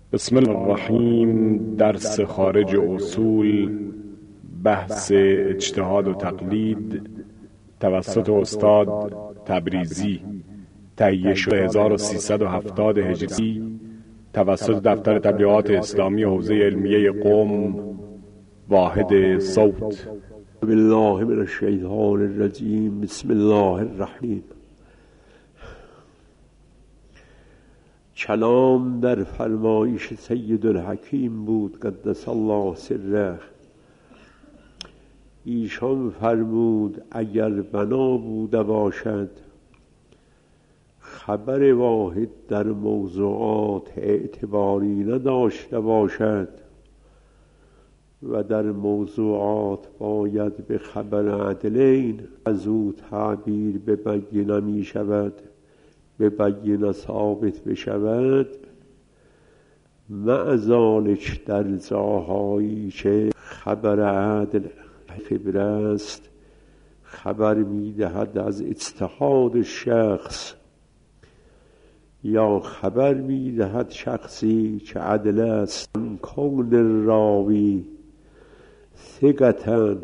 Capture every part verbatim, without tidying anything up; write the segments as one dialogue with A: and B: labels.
A: بسم الله الرحیم. درس خارج اصول، بحث اجتهاد و تقلید توسط استاد تبریزی، تهیه شده هزار و سیصد و هفتاد هجری توسط دفتر تبلیغات اسلامی حوزه علمیه قم، واحد صوت.
B: بالله من الشیطان الرجیم. بسم الله الرحیم. کلام در فرمایش سید الحکیم بود قدس الله سره. ایشان فرمود اگر بنا بوده باشد خبر واحد در موضوعات اعتباری نداشته باشد و در موضوعات باید به خبر عدلین از او تعبیر به بینه می شود، به بینه ثابت بشود. مع ذالک در جاهایی که خبر عدل خبر است، خبر می دهد از اجتهاد شخص یا خبر می دهد شخصی که عدل است، کون راوی ثقتن،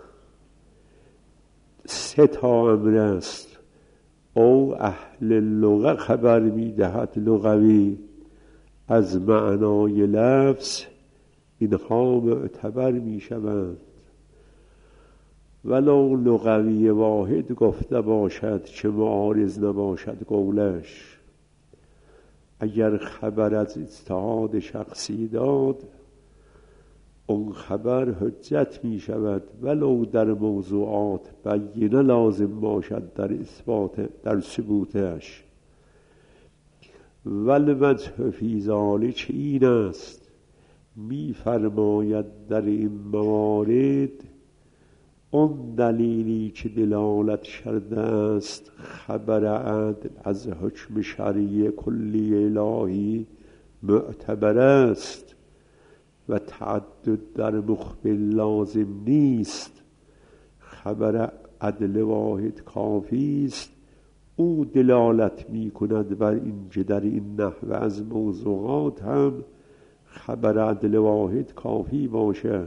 B: سه تا امر است. او اهل لغه خبر می دهد لغوی از معنای لفظ، اینها معتبر می شوند. ولو لغوی واحد گفته باشد که معارض نباشد قولش. اگر خبر از اجتهاد شخصی داد، اون خبر حجت می شود ولو در موضوعات بینه لازم باشد در اثبات در ثبوتش. والوجه فی ذلک این است، می فرماید در این موارد اون دلیلی که دلالت کرده است خبر عدل از حکم شرعی کلی الهی معتبر است و تعدد در مخبر لازم نیست. خبر عدل واحد کافی است. او دلالت می کند بر این که در این نحوه از موضوعات هم خبر عدل واحد کافی باشد،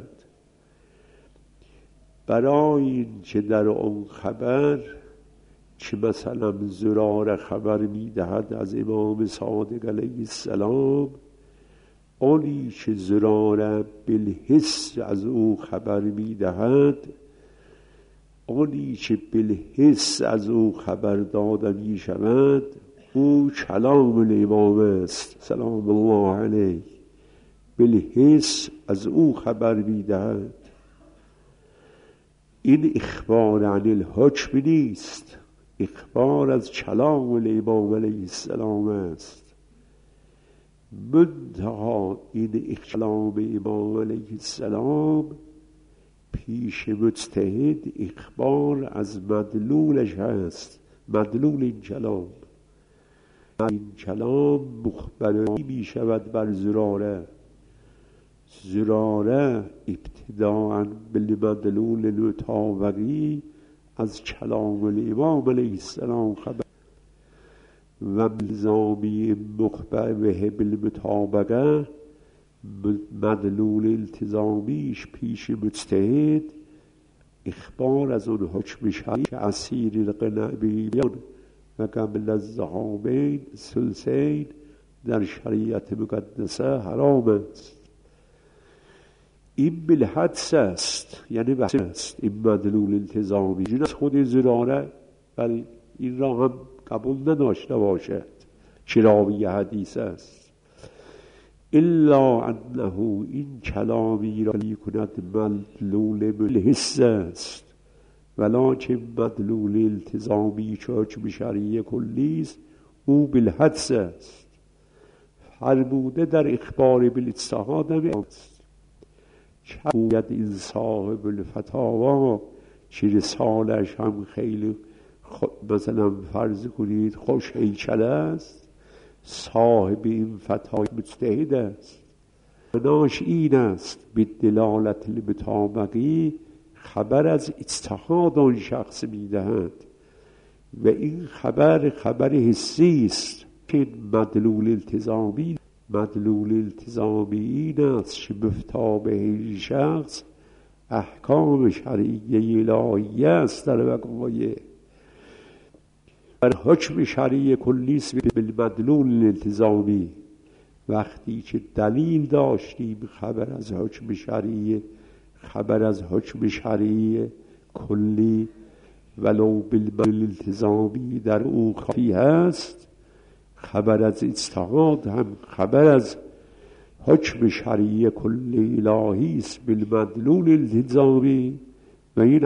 B: برای این که در اون خبر که مثلا زراره خبر می دهد از امام صادق علیه السلام، اونی که زراره بالحس از او خبر می دهد، اونی که بالحس از او خبر داده می شود، او کلام الامام است سلام الله علیه. بالحس از او خبر می دهد. این اخبار عن الحکم نیست، اخبار از کلام الامام علیه السلام است. منتها این کلام امام علیه السلام پیش مجتهد اخبار از مدلولش هست. مدلول این کلام، این کلام مخبری می شود بر زراره. زراره ابتداءً بالمدلول المطابقی از کلام الامام علیه السلام خبر و الزامی مخبر به بالمطابقه، مدلول التزامیش پیش مجتهد اخبار از اون حکم شرعی که اسیر القنبیان و قبل الذهابین ثلثین در شریعت مقدسه حرام است. این بالحدس است، یعنی بحث است. این مدلول التزامی این از خود زراره، ولی این را هم قبول نداشته باشد که راوی حدیث است. الا انه این کلامی را می کند مدلول بالحس است، ولکن مدلول التزامی که حکم شرعی کلی است او بالحدس است. فرموده در اخبار بالاجتهاد است. باید این صاحب الفتاوا که رسالش هم خیلی مثلا فرض کنید خوش هیکل است، صاحب این فتاوی مجتهد است. مناش این است به دلالت المطابقی خبر از اجتهاد آن شخص می دهد و این خبر خبر حسی است که مدلول التزامی مدلول التزامی این است که مفتاح به شخص احکام شرعیه الهیه است در وقایع بر حکم شرعی کلی است بالمدلول الالتزامی. وقتی که دلیل داشتیم خبر از حکم شرعی خبر از حکم شرعی کلی ولو بالمدلول الالتزامی در او خفی هست، خبر از اجتهاد هم خبر از حکم شرعی کلی الهی است بالمدلول الالتزامی. و این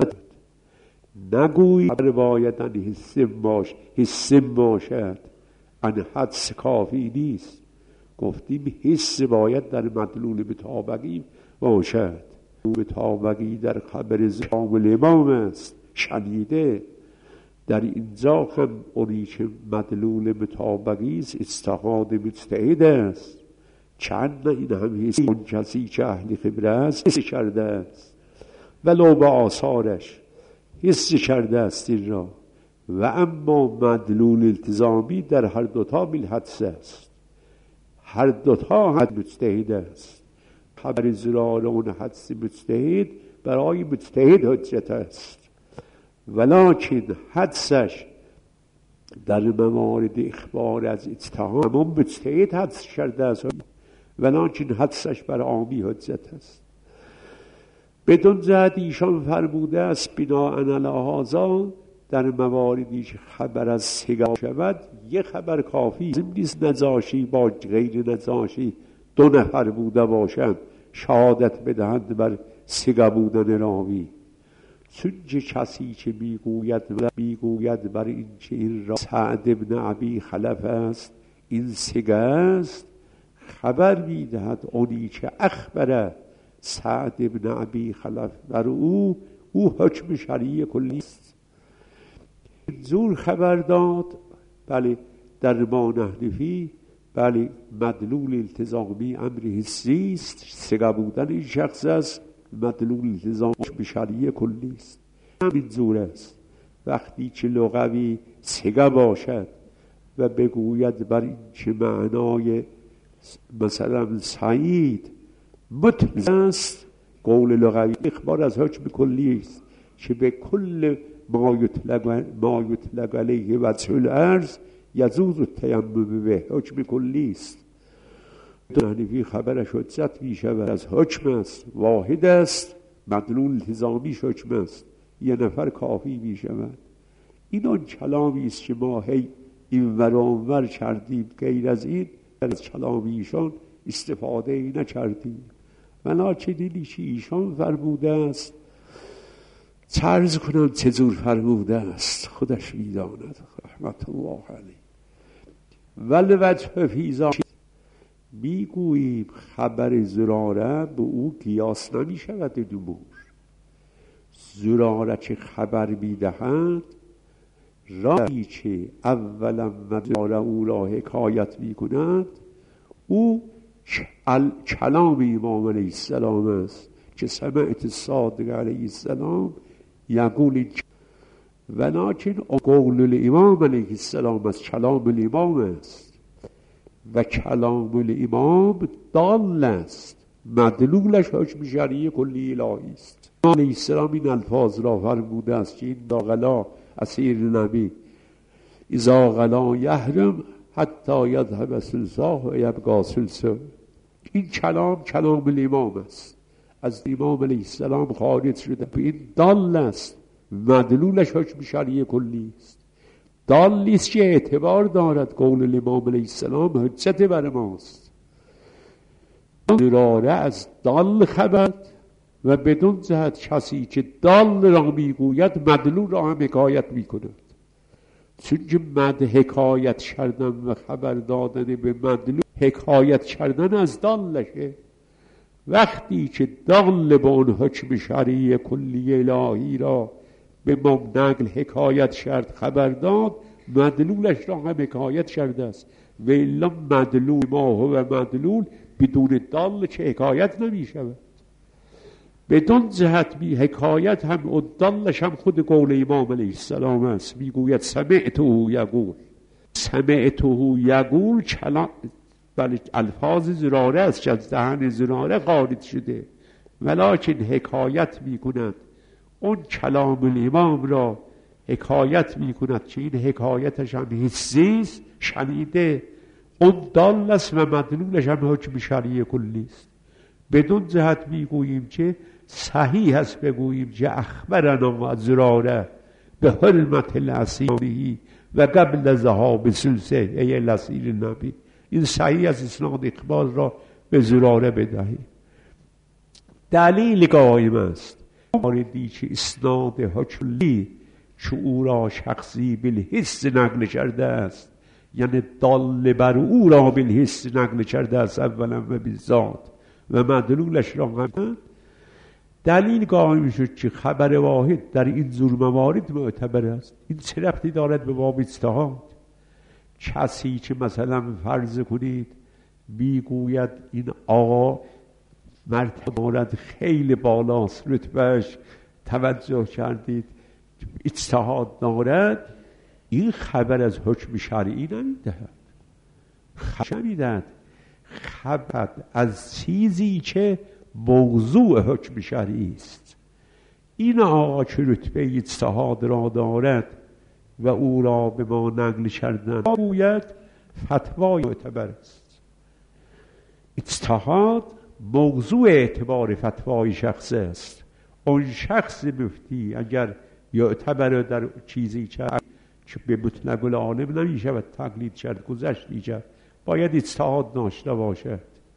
B: نگویی باید ان حسم باش حسم باشد، ان حدس کافی نیست. گفتیم حس باید در مدلول مطابقی باشد. مطابقی در خبر زمان امام است شنیده، در اینجا هم اونی که مدلول مطابقی است اجتهاد مجتهد است. چند این هم حس اون کسی که اهل خبره است حس کرده است ولو با آثارش حس کرده است این را. و اما مدلول التزامی در هر دوتا بالحدس است، هر دوتا حد مجتهد است. خبر زرار اون حدس مجتهد برای مجتهد حجت است، ولکن حدسش در موارد اخبار از اجتهاد همون مجتهد حدس کرده است، ولکن حدسش بر عامی حجت است. بدون جهت ایشان فرموده است بناء علی هذا در مواردی که خبر از سگا شود یک خبر کافی نیست نجاشی با غیر نجاشی دو نفر بوده باشند شهادت بدهند بر سگا بودن راوی. چون کسی که میگوید میگوید بر این که این را سعد ابن ابی خلف است این سگا است، خبر میدهد اونی که اخبره سعد ابن ابی خلف بر او او حکم شرعی کلی است. زور خبر داد بله در ما نحنفی بله مدلول التزامی امر حسی است، سگا بودن این شخص است، مدلول التزام به شرعی کلی است. همین زور است. وقتی که لغوی سگا باشد و بگوید بر این چه معنای مثلا سعید مطلق است، قول لغوی اخبار از حکم کلی است که به کل ما یطلق ما یطلق علیه وجه العرض یجوز التیمم به حکم کلی است. حنفی خبرش حجت می شود از حکم است، واحد است، مدلول التزامی حکم است، یه نفر کافی می شود. این آن کلامی است که ما هی این ور و آن ور کردیم، غیر از این از کلام ایشان استفاده ای نکردیم. ولکن اینی که ایشان فرموده است چه عرض کنم چجور فرموده است خودش میداند رحمت الله علیه. ولوجه فیضا میگوییم خبر زراره به او قیاس نمی شود. دمور زراره که خبر میدهند راهی که اولا مدار او را حکایت میکنند او کلام امام علیه السلام است که سمعت صادق علیه السلام یقول، ولکن قول الامام علیه السلام از کلام الامام است و کلام الامام دال است، مدلولش حکم شرعی کلی الهی است. امام علیه السلام این الفاظ را فرموده است که این داغلا اسیر نبی اذا غلا یحرم حتی یذهب سلساه و یبقى سلسه. این کلام کلام الامام است، از امام علیه السلام خارج شده، این دال است، مدلولش حکم شرعی کلی است. دال نیست که اعتبار دارد، قول الامام علیه السلام حجت بر ماست. دراره از دال خبر و بدون جهت کسی که دال را میگوید مدلول را هم حکایت میکند. چون که مد حکایت کردن و خبر دادن به مدلول حکایت کردن از دالشه. وقتی که دال به اون حکم شرعی کلی الهی را به ما نقل حکایت کرد خبر داد، مدلولش را هم حکایت کرده است. و الا مدلول ما هو مدلول بدون دال که حکایت نمی شود. بدون جهت بی حکایت هم و دالش هم خود قول امام علیه السلام است. میگوید سمعته یقول، سمعته یقول کلام بله الفاظ زراره است که از دهن زراره خارج شده، ولکن حکایت می کند اون کلام الامام را حکایت می کند که این حکایتش هم حسی است، شنیده، اون دال است و مدلولش هم حکم شرعی کلی است. بدون جهت می گوییم که صحیح است بگوییم که اخبرنا از زراره به حرمت الاسیری و قبل ذهاب سلسه ای الاسیر نبی. این صحیح از اسناد اقبال را به زراره بدهیم. دلیل قائم است موردی که اسناد حکلی که او را شخصی بالحس نقل کرده است، یعنی دال بر او را بالحس نقل کرده است اولا و بالذات و مدلولش را هم. دلیل قائم شد که خبر واحد در این زور موارد معتبر است. این چه ربطی دارد به باب اجتهاد؟ کسی که مثلا فرض کنید میگوید این آقا مرتبه خیلی بالاست، رتبهش توجه کردید اجتهاد دارد، این خبر از حکم شرعی نمیدهد، خبر میدهد خبر از چیزی که موضوع حکم شرعی است. این آقا که رتبه اجتهاد را دارد و او را به ما نقل کردن باید فتوای معتبر است. اجتهاد موضوع اعتبار فتوای شخص است. اون شخص مفتی اگر یعتبر در چیزی که به مطلق العالم نمیشه و تقلید کرد، گذشت ایجاد، باید اجتهاد داشته باشد.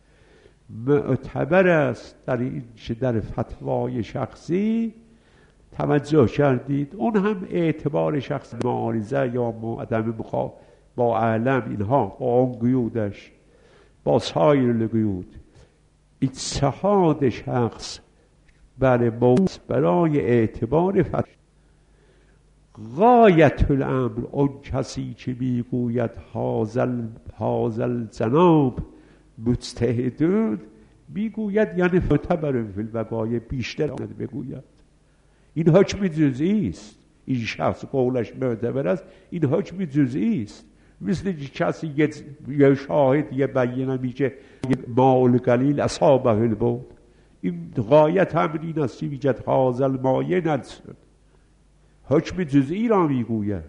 B: معتبر است در این که در فتوای شخصی توجه کردید، اون هم اعتبار شخص معارضه یا عدم مخا با علم اینها، با اون قیودش، با سایر القیود، اجتهاد شخص برای موضوع برای اعتبار فتوای غایت الامر. اون کسی که میگوید حاضل حاضل جناب مجتهدون، میگوید یعنی معتبر فی الوقایع، بیشتر آمد بگوید این حکم جزئی است. این شخص قولش معتبر است، این حکم جزئی است. مثل کسی یه شاهد یه بیانه میگه مال قلیل اصابه البول، این غایت هم این است که میگه حاضل مایه نشد، حکم جزئی را میگوید،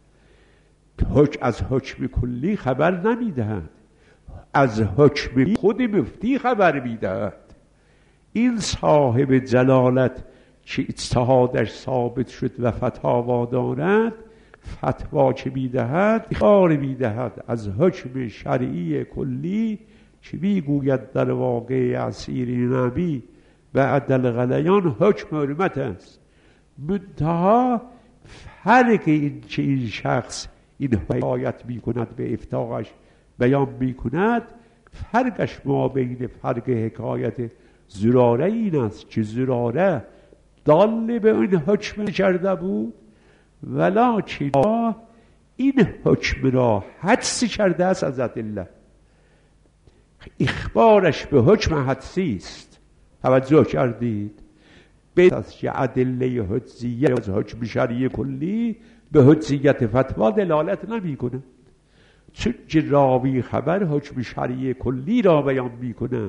B: از حکم کلی خبر نمیدهد، از حکم خود مفتی خبر میدهد. این صاحب جلالت که اجتهادش ثابت شد و فتاوا دارد، فتوا که میدهد خبر میدهد از حکم شرعی کلی که میگوید در واقع اسیر نبی بعد الغلیان حکم حرمت است. منتها فرق این که این شخص این حکایت میکند به افتاقش بیان میکند، فرقش ما بین فرق حکایت زراره این است که زراره دال به این حکم کرده بود، ولکن این حکم را حدس کرده است از ادله، اخبارش به حکم حدسی است. توجه کردید؟ به از که ادله حدسیه از حکم شرعی کلی به حدسیت فتوا دلالت نمی کنه، چون که راوی خبر حکم شرعی کلی را بیان می کنه،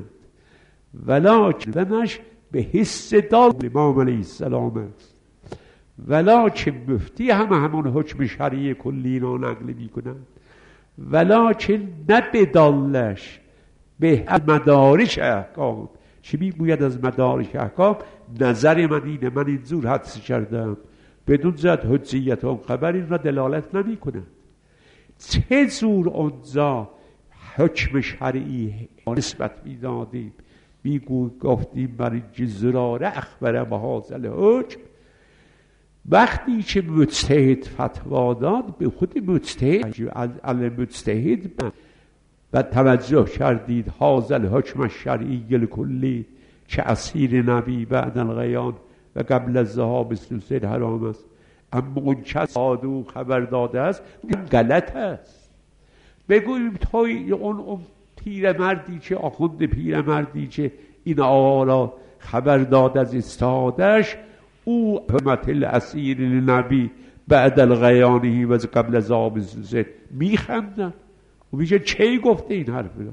B: ولکن به حس دال امام علیه السلام است، ولکن مفتی هم همون حکم شرعی کلی را نقل می کنه، ولکن نه به دالش، به مدارک احکام. چی میگوید از مدارک احکام؟ نظر من اینه، من اینجور حدس کردم، بدون جهت حجیت اون خبر این را دلالت نمی کنه. چه جور اونجا حکم شرعی نسبت میدادیم؟ میگو گفتیم برای زراره اخبره به حاصل حکم، وقتی که مجتهد فتوا داد به خود مجتهد از مجتهد و توجه کردید حاصل حکم شرعی کلی که اسیر نبی بعد الغیان و قبل از ذهاب سلسل حرام است، اما اون کس سادو خبر داده است این غلط است. بگوییم توی اون, اون پیرمردی که آخوند پیرمردی که این آقا خبر داد از اجتهادش، او حرمت الاسیر نبی بعد الغیانی و قبل از ذهاب سلسل میخندن و میگه چه گفته این حرف را؟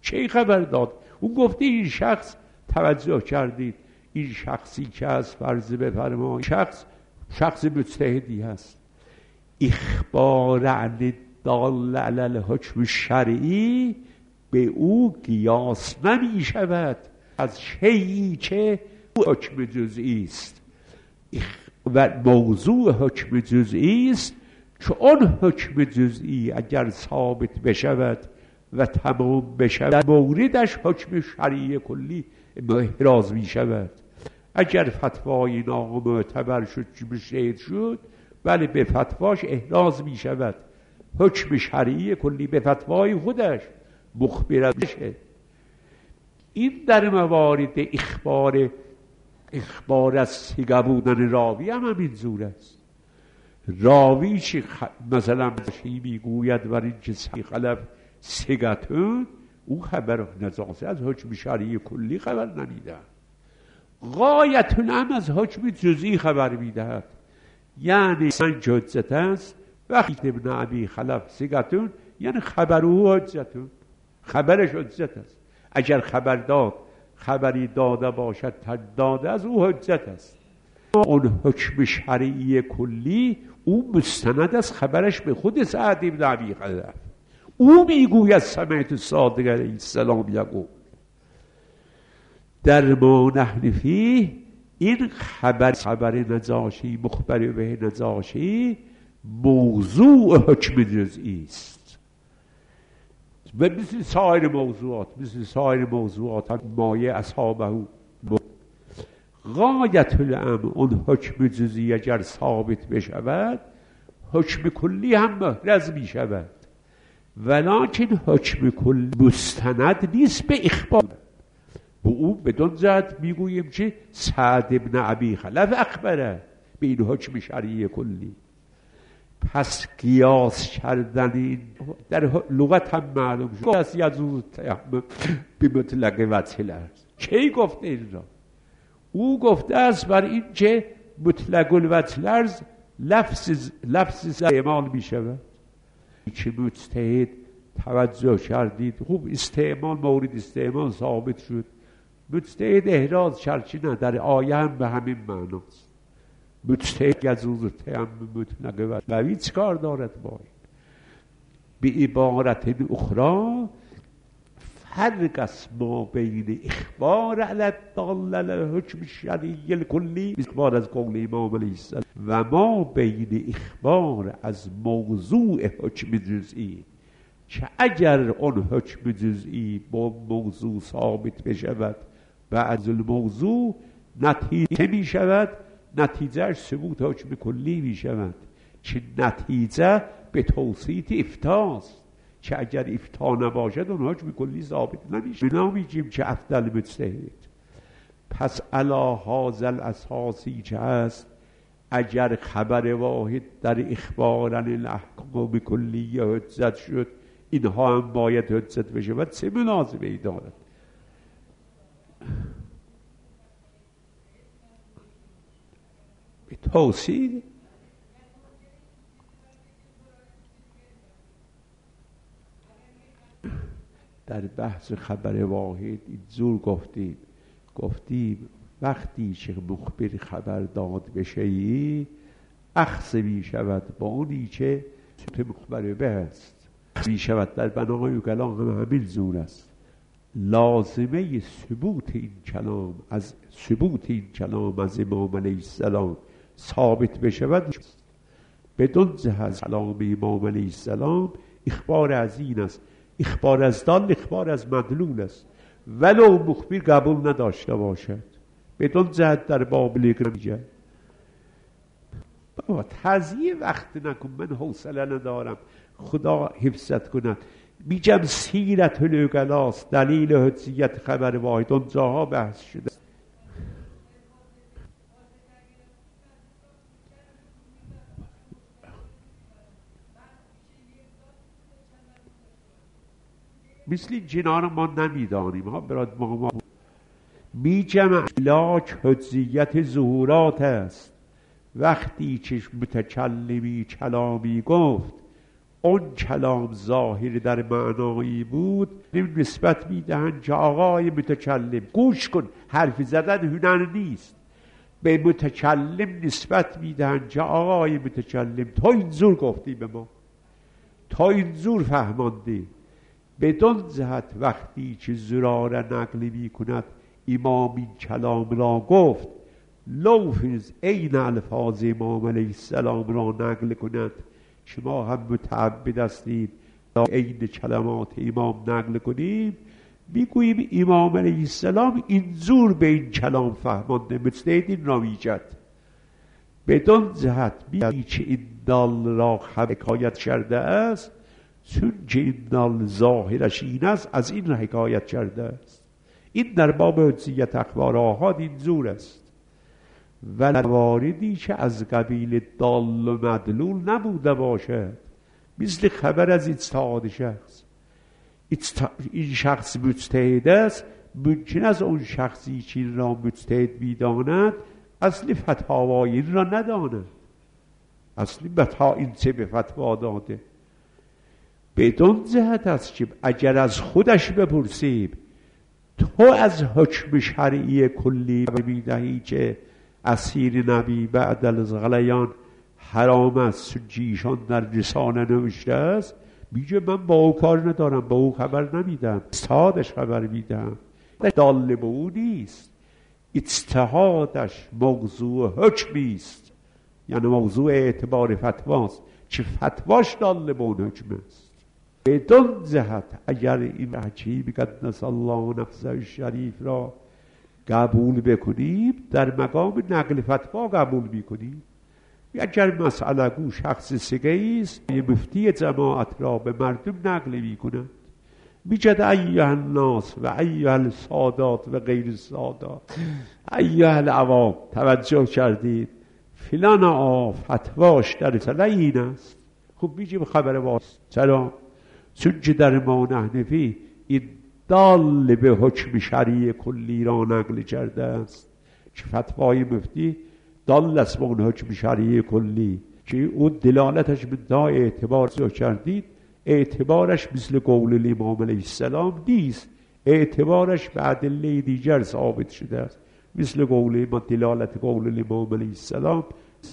B: چه خبر داد؟ اون گفته این شخص، توجه کردید، این شخصی که از فرض بفرمایید شخص شخص مجتهدی هست، اخبار عن دال علی الحکم الشرعی به او قیاس نمی شود از شیئی که حکم جزئی است و موضوع حکم جزئی است، چون حکم جزئی اگر ثابت بشود و تمام بشود موردش حکم شرعی کلی احراز می شود. اگر فتوای نامعتبر شد که مجتهد شد، بله به فتواش احراز می شود، حکم شرعی کلی به فتوای خودش مخبر بشه. این در موارد اخبار اخبار از سیگه بودن راوی هم همین زور است. راوی چی خ... مثلا چی میگوید بر این که خلف سیگتون، او خبر نزاسه از حکم شرعی کلی خبر نمیده، غایتون هم از حکم جزئی خبر میدهد. یعنی من حجت است وقتی ابن ابی خلف سیگتون، یعنی خبر او حجتون، خبرش حجت است. اگر خبر داد خبری داده باشد داده از او حجت است. اون حکم شرعی کلی او مستند از خبرش به خود سعد ابن ابی خلف، او میگوید سمعت الصادق علیه السلام یقول. در ما نحن فیه این خبر خبر نجاشی مخبر به نجاشی موضوع حکم جزئی است و مثل سایر موضوعات مثل سایر موضوعات مایه اصحابه. غایت الامر اون حکم جزئی اگر ثابت بشود حکم کلی هم محرز می شود، ولکن حکم کلی مستند نیست به اخبار. به او بدون جهت میگوییم که سعد ابن ابی خلف اخبره به این حکم شرعی کلی. پس قیاس کردن این در لغت هم معلوم شد از یزود به مطلق وجه است. کی گفته این را؟ او گفته است بر این که مطلق الوجه لفظ لفظ استعمال می شود. که مجتهد توجه کردید خوب، استعمال مورد استعمال ثابت شد، مجتهد احراز چرچی نه، در آیه هم به همین معناست. مجتهد یجوز التیمم مطلق و هیچ کار دارد با این. به عبارت اخرى فرق است ما بین اخبار علی الدال علی الحکم الشرعی الکلی، اخبار از قول امام علیه السلام، و ما بین اخبار از موضوع حکم جزئی که اگر اون حکم جزئی با موضوع ثابت بشود بعد الموضوع نتیجه می شود، نتیجهش ثبوت حکم کلی می شود که نتیجه به توسیط افتاست، که اگر افتا نباشد اون حکم کلی ثابت نمیشه. بنا میگیم که افضل مجتهد. پس علی هذا الاساسی که هست، اگر خبر واحد در اخبار عن الاحکام کلی حجت شد، اینها هم باید حجت بشه و چه مناسبه‌ای دارد؟ به توصیل در بحث خبر واحد اینجور گفتیم گفتیم وقتی که مخبر خبر داد بشه ای اخذ می شود با اونی که مخبر به است می شود. در بنای کلام هم همین زور است. لازمه ثبوت این کلام از ثبوت این کلام از امام علیه السلام ثابت بشود بدون جهت کلام امام علیه السلام اخبار از این است. اخبار از دال اخبار از مدلول است، ولو مخبر قبول نداشته باشد بدون جهت در باب لیک نمیگه. بابا تضییع وقت نکن، من حوصله ندارم، خدا حفظت کند. میگم سیرت العقلاست، دلیل حجیت خبر واحد اونجاها بحث شده. مثل این جنان ما نمیدانیم ها براد ما, ما میگم علاج حجیت ظهورات است. وقتی که متکلمی کلامی گفت اون کلام ظاهر در معنایی بود نسبت میدهند که آقای متکلم گوش کن، حرف زدن هنر نیست، به متکلم نسبت میدهند که آقای متکلم تو اینجور گفتی به ما، تا اینجور فهماندی. بدون جهت وقتی که زراره نقلی میکند امام این کلام را گفت، لوفز این الفاظ امام علیه السلام را نقل کند، شما هم متعبد هستید این کلمات امام نقل کنیم، میگوییم امام علیه السلام اینجور به این کلام فهمانده، مجتهد این را میجد. بدون جهت میگویی که این دال را حکایت کرده است، چون که این دال ظاهرش این است از این را حکایت کرده است. این در باب حجیت اخبار آحاد اینجور است. و واردی که از قبیل دال و مدلول نبوده باشد، مثل خبر از اجتهاد شخص. این شخص مجتهد است، ممکن است اون شخصی که این را مجتهد می‌داند اصلی فتاوای این را نداند، اصلی بتا این چه به فتوا داده. بدون جهت است که اگر از خودش بپرسیم تو از حکم شرعی کلی می‌دهی که اسیر نبی بعد از غلیان حرام است، ایشان در رسانه نوشته است، میگه من با او کار ندارم، با او خبر نمیدم، اجتهادش خبر میدم. دال به او نیست، اجتهادش موضوع حکمی است، یعنی موضوع اعتبار فتواست که فتواش دال به اون حکم است. بدون جهت اگر این حکیم قدس الله نفسه الشریف را قبول بکنیم، در مقام نقل فتوا قبول میکنیم. اگر مسئله گو شخص سگه است، مفتی جماعت را به مردم نقل میکنند، میجد ایها الناس و ایها السادات و غیر السادات، ایها العوام، توجه کردید فلان آ فتواش در مسئله این است. خب میجیم خبر واست، چرا؟ چون که در ما نحنفی این دال به حکم شرعی کلی را نقل کرده است که فتوای مفتی دال است به اون حکم شرعی کلی که اون دلالتش به دا اعتبار کردید، اعتبارش مثل قول امام علیه السلام نیست، اعتبارش به ادله دیگر ثابت شده است، مثل قول ما دلالت قول امام علیه السلام.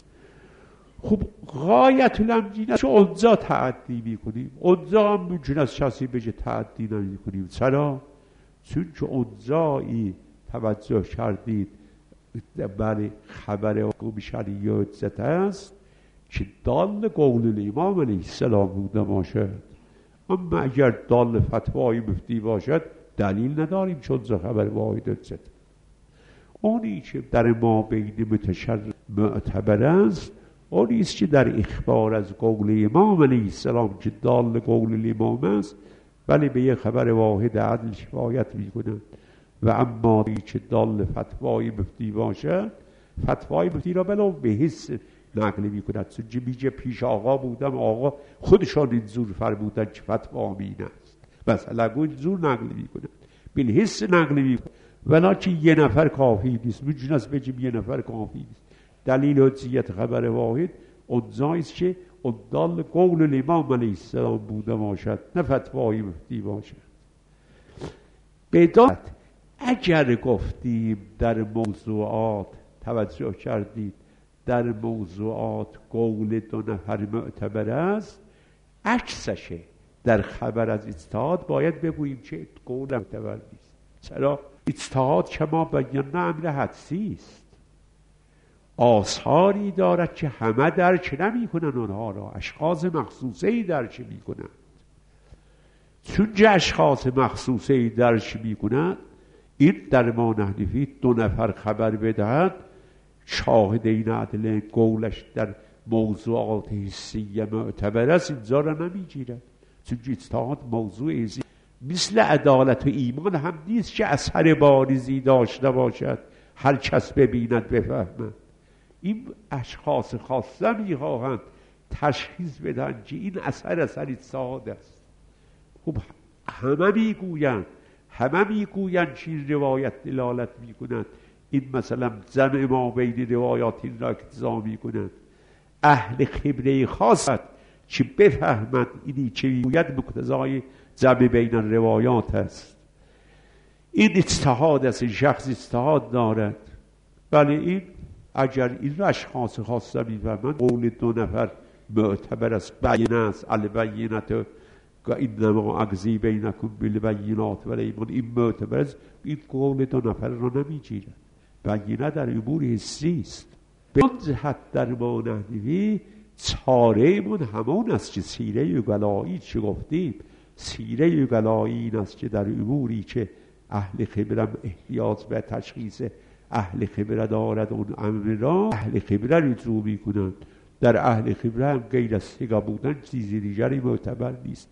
B: خب غایت الامر چه اونجا تعدی میکنیم، اونجا هم ممکن است کسی بگه تعدی نمیکنیم. چرا؟ چون که اونجایی توجه کردید برای خبر حکم شرعی و حجت است که دال قول امام علیه السلام بوده باشد. اما اگر دال فتوای مفتی باشد دلیل نداریم چون ز خبر واحد حجت. اونی که در ما بین متشرع معتبر است اونی است که در اخبار از قول امام علیه السلام که دال قول امام است ولی به یک خبر واحد عدل کفایت میکنند. و اما ای که دال فتوای مفتی باشد، فتوای مفتی را بلو به حس نقل میکند. چون میگه پیش آقا بودم، آقا خودشان اینجور فرمودن که فتوا این است، مثلا گو اینجور نقل میکند، به حس نقل میکند. ولیکن یه نفر کافی نیست، میگن است بگیم یه نفر کافی نیست. دلیل حجیت خبر واحد اونجاییست که اون دال قول الامام علیه السلام بوده باشد، نه فتوای مفتی باشد. بدان اگر گفتیم در موضوعات، توجه کردید در موضوعات قول دو نفر معتبر است، عکسشه در خبر از اجتهاد باید بگوییم که قول معتبر نیست. چرا؟ اجتهاد که ما بیان امر حدسی است، آثاری دارد که همه درک نمی کنن اونها را، اشخاص مخصوصه‌ای درک می کنند. چون که اشخاص مخصوصه‌ای درک می کنند، این در ما نحنفی دو نفر خبر بدهد، شاهدین عدل قولش در موضوعات حسیه معتبر است، اینجا را نمی گیرد. چون که اجتهاد موضوع حسی مثل عدالت و ایمان هم نیست که اثر بارزی داشته باشد هر کس ببیند بفهمد. این اشخاص خاصه میخواهند تشخیص بدن که این اثر اثر اجتهاد است. خب همه میگویند همه میگویند که این روایت دلالت میکنند، این مثلا جمع ما بین روایات این را اقتضا میکنند. اهل خبره خاصت چه بفهمند اینی چه میگوید مقتضای جمع بین روایات است. این اجتهاد است، این شخص اجتهاد دارد. ولی این اگر این رو اشخاص خاصه میفهمند قول دو نفر معتبر است، بینه است، البینت و اینما اقضی بینکم بالبینات و ایمان، این معتبر است، این قول دو نفر را نمیگیرد. بینه در امور حسی است. به آن جهت در ما نحوی چاره من همان است که سیره گلایی چه گفتیم. سیره گلایی این است که در اموری که اهل خبرم احتیاط به تشخیص اهل خبره دارد اون امر را اهل خبره رجوع می کنند. در اهل خبره هم غیر از ثقه بودن چیزی دیگری معتبر نیست.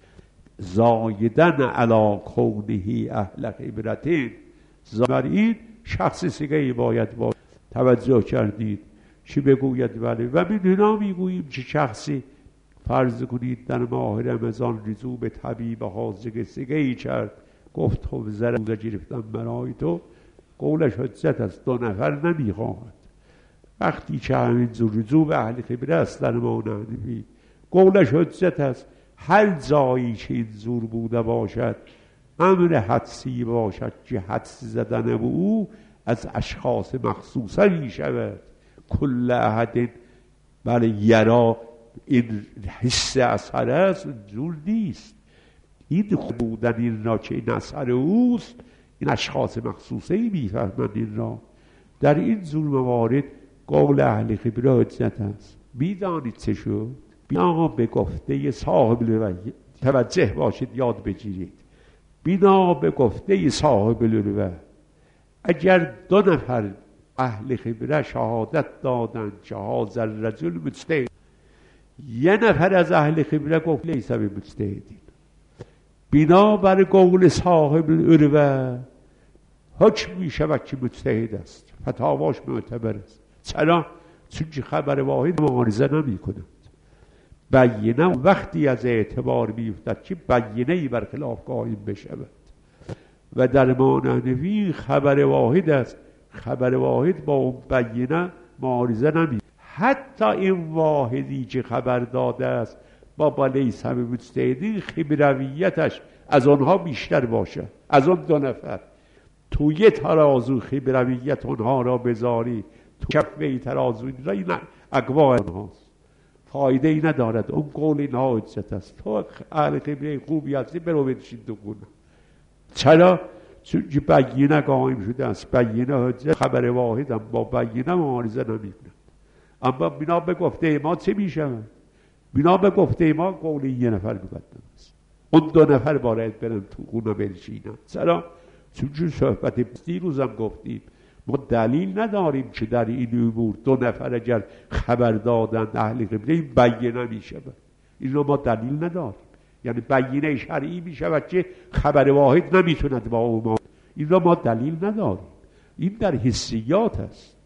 B: زایدن علی کونه اهل خبرتین، بر این شخص ثقه باید با توجه کردید چی بگوید. ولی و من هنا میگوییم که شخصی فرض کنید در ماه رمضان رجوع به طبیب حاذق ثقه‌ای کرد، گفت خب زر روزه گرفتم برای تو، قولش حجت است، دو نفر نمیخواهد. وقتی که همینجور رجوع به اهل خبره است در ما نحوی، قولش حجت است. هر جایی که این زور بوده باشد، امر حدسی باشد که حدس زدن او از اشخاص مخصوصه می شود. کل احد بله یرا این حس اثر است، زور نیست. این بودن این را که این اثر اوست، این اشخاص مخصوصه ای میفهمند این را. در این زور موارد قول اهل خبره حجت است. میدانید چه شد؟ بنا به گفته صاحب الوحی، توجه باشید یاد بگیرید، بنا به گفته صاحب الوحی اگر دو نفر اهل خبره شهادت دادند که هذا الرجل مجتهد، یه نفر از اهل خبره گفت لیس بمجتهدین، بنا بر قول صاحب الوحی حکم می شود که مجتهد است، فتاواش معتبر است. چرا؟ چون که خبر واحد معارضه نمی کند. بینه وقتی از اعتبار میفتد که بینه‌ای برخلاف قائم بشود و در مانوی خبر واحد است. خبر واحد با اون بینه معارضه نمی. حتی این واحدی که خبر داده است با لیس بمجتهدین خبرویتش از آنها بیشتر باشه، از اون دو نفر. تو یه ترازو خبرویت اونها را بذاری، تو کفه ترازو این را این اقوا اونهاست، فایده ای ندارد. اون قول اینها حجت است. تو اهل خبره خوبی هستی برو بنشین دو گونه. چرا؟ چون که بینه قائم شده است. بینه حجت، خبر واحد هم با بینه معارضه نمی کند. اما بنا به گفته ما چه می شود؟ بنا به گفته ما قول یه نفر مقدم است، اون دو نفر باید برن تو خونه بنشینن. چرا؟ چون که صحبت دیروز هم گفتیم ما دلیل نداریم که در این امور دو نفر اگر خبر دادن اهل قبله این بینه می شود. این رو ما دلیل نداریم. یعنی بینه شرعی می شود که خبر واحد نمیتوند با او ما. این رو ما دلیل نداریم. این در حسیات است.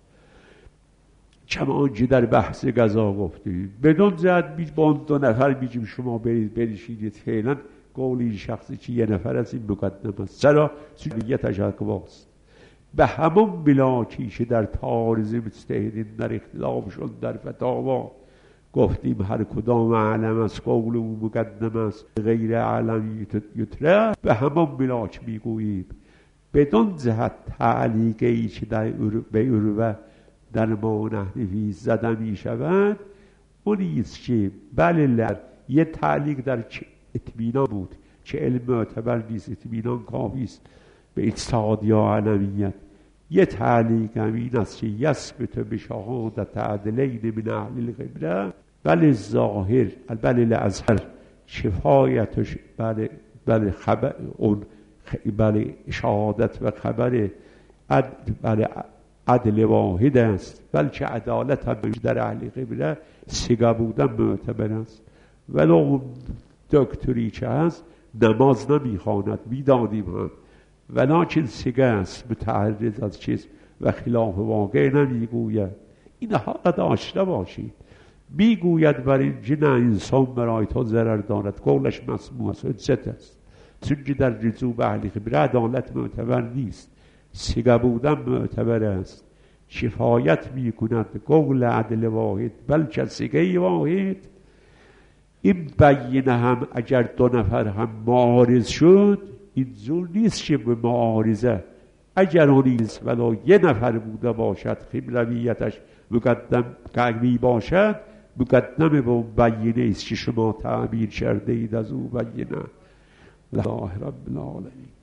B: کما آنچه در بحث قضا گفتیم. بدون جهت با اون دو نفر میگیم شما برید بنشینید، فعلا قول این شخصی که یه نفر از این مقدم است. چرا؟ چون یه تشکواست. به همون بلاکی که در تعارض مجتهدین در اختلافشون در فتاوا گفتیم هر کدام علم است قول او مقدم است، غیر علم یطرح، به همون بلاک میگوییم بدون جهت تعلیقی که در به عروه در ما نحوی زده می شود، اونیست که بله یه تعلیق در اطمینان بود که علم معتبر نیست، اطمینان کافی است به اجتهاد یا علمیت. یه تعلیق همین است که یثبت بشهادت عدلین من اهل الخبره، بله ظاهر بله الازهر شفایتش بله بله خبر اون بله شهادت و خبر عد بله عدل واحد است، بلکه عدالت هم در اهل قبله ثقه بودن معتبر است. ولو دکتری که هست نماز نمیخواند میدانیم هم، ولکن ثقه است، متعرض از چیز و خلاف واقع نمیگوید. اینها را داشته باشید. میگوید برای اینکه نه انسان برای تو ضرر دارد، قولش مسموع است، حجت است. چون که در رجوع به اهل قبله عدالت معتبر نیست، ثقه بودن معتبر است. شفایت می کند قول عدل واحد، بلکه ثقه واحد این بینه هم اگر دو نفر هم معارض شد، این زور نیست که به معارضه اگر آنیز ولو یه نفر بوده باشد خیمرویتش مقدم قوی باشد، مقدم به اون بینه است که شما تعبیر کرده اید از اون بینه. الله رب العالمین.